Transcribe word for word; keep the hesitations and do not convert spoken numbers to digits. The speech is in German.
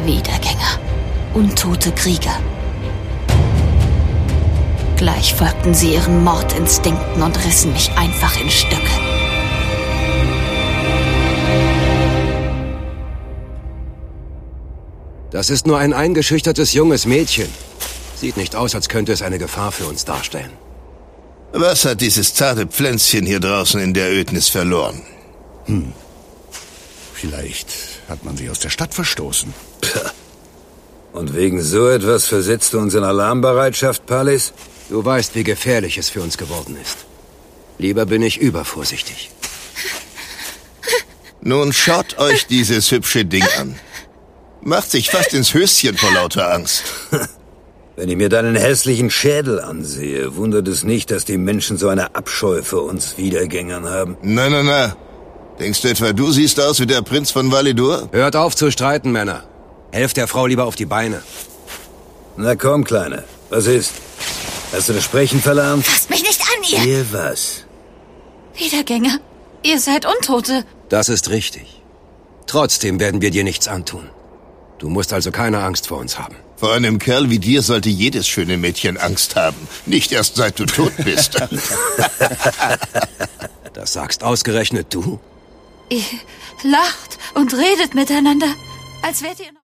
Wiedergänger. Untote Krieger. Gleich folgten sie ihren Mordinstinkten und rissen mich einfach in Stücke. Das ist nur ein eingeschüchtertes junges Mädchen. Sieht nicht aus, als könnte es eine Gefahr für uns darstellen. Was hat dieses zarte Pflänzchen hier draußen in der Ödnis verloren? Hm. Vielleicht hat man sie aus der Stadt verstoßen. Und wegen so etwas versetzt du uns in Alarmbereitschaft, Palis? Du weißt, wie gefährlich es für uns geworden ist. Lieber bin ich übervorsichtig. Nun schaut euch dieses hübsche Ding an. Macht sich fast ins Höschen vor lauter Angst. Wenn ich mir deinen hässlichen Schädel ansehe, wundert es nicht, dass die Menschen so eine Abscheu für uns Wiedergängern haben. Na, na, na. Denkst du etwa, du siehst aus wie der Prinz von Validur? Hört auf zu streiten, Männer. Helft der Frau lieber auf die Beine. Na komm, Kleine. Was ist? Hast du das Sprechen verlernt? Fasst mich nicht an, ihr! Ihr was? Wiedergänger, ihr seid Untote. Das ist richtig. Trotzdem werden wir dir nichts antun. Du musst also keine Angst vor uns haben. Vor einem Kerl wie dir sollte jedes schöne Mädchen Angst haben. Nicht erst seit du tot bist. Das sagst ausgerechnet du? Ihr lacht und redet miteinander, als wärt ihr...